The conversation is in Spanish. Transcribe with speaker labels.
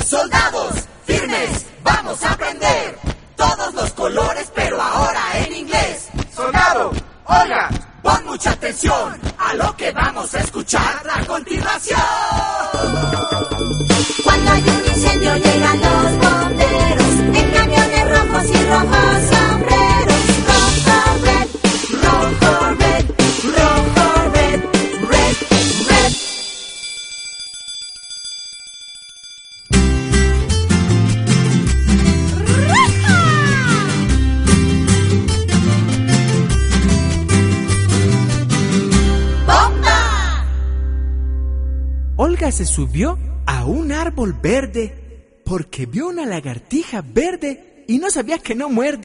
Speaker 1: Soldados, firmes, vamos a aprender todos los colores, pero ahora en inglés.
Speaker 2: Soldado, oiga,
Speaker 1: pon mucha atención a lo que vamos a escuchar a continuación.
Speaker 3: Cuando hay un incendio llegan los bomberos en camiones rojos y rojos sombreros. Rojo, red, rojo, red, rojo, red, red, red. ¡Bomba!
Speaker 4: Olga se subió a un árbol verde porque vio una lagartija verde y no sabía que no muerde.